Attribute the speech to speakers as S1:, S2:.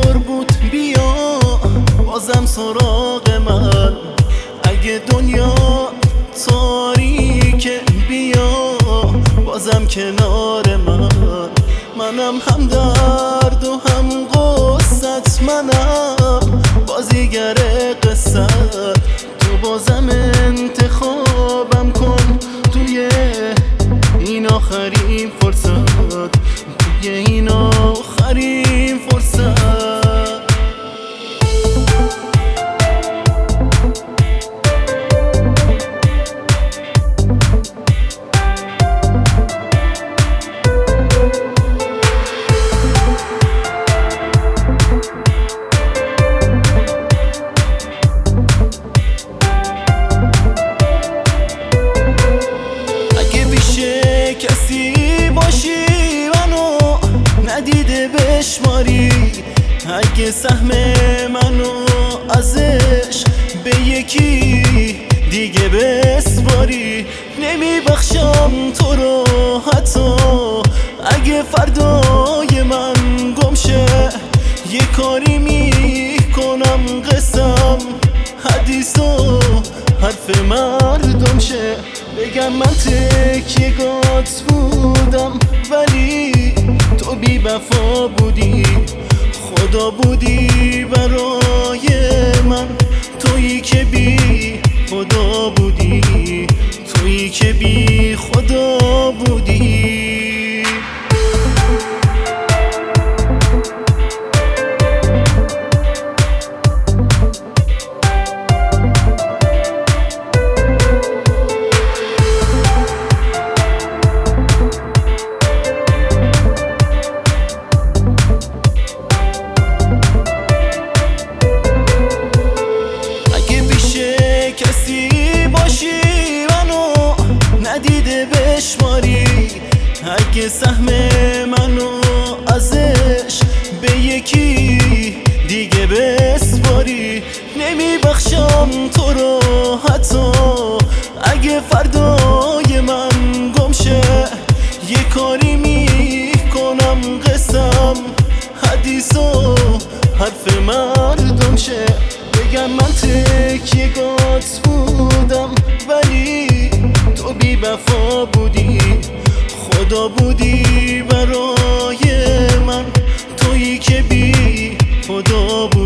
S1: چطور بود بیا بازم سراغ من، اگه دنیا تاریکه بیا بازم کنار من. منم هم درد و هم قصت، منم بازیگر قصت. تو بازم انتخابم کن توی این آخرین فرصت، توی این آخرین فرصت. کسی باشی منو ندیده بشماری، اگه سهم منو ازش به یکی دیگه بسپاری، نمیبخشم تو رو حتی اگه فردای من گمشه. یه کاری میکنم قسم حدیث و حرف مردم شه، بگم من تکیه‌گات بودم ولی تو بی وفا بودی، خدا بودی برای من، تویی که بی خدا بودی، تویی که بی خدا بودی. کسی باشی منو ندیده بشماری، اگه سهم منو ازش به یکی دیگه بسپاری، نمیبخشم تو رو حتی اگه فردای من گمشه. یه کاری میکنم قسم حدیث و حرف مردم شه، بگم من تکیه‌گات بودم ولی تو بی وفا بودی، خدا بودی برای من، تویی که بی خدا بودی.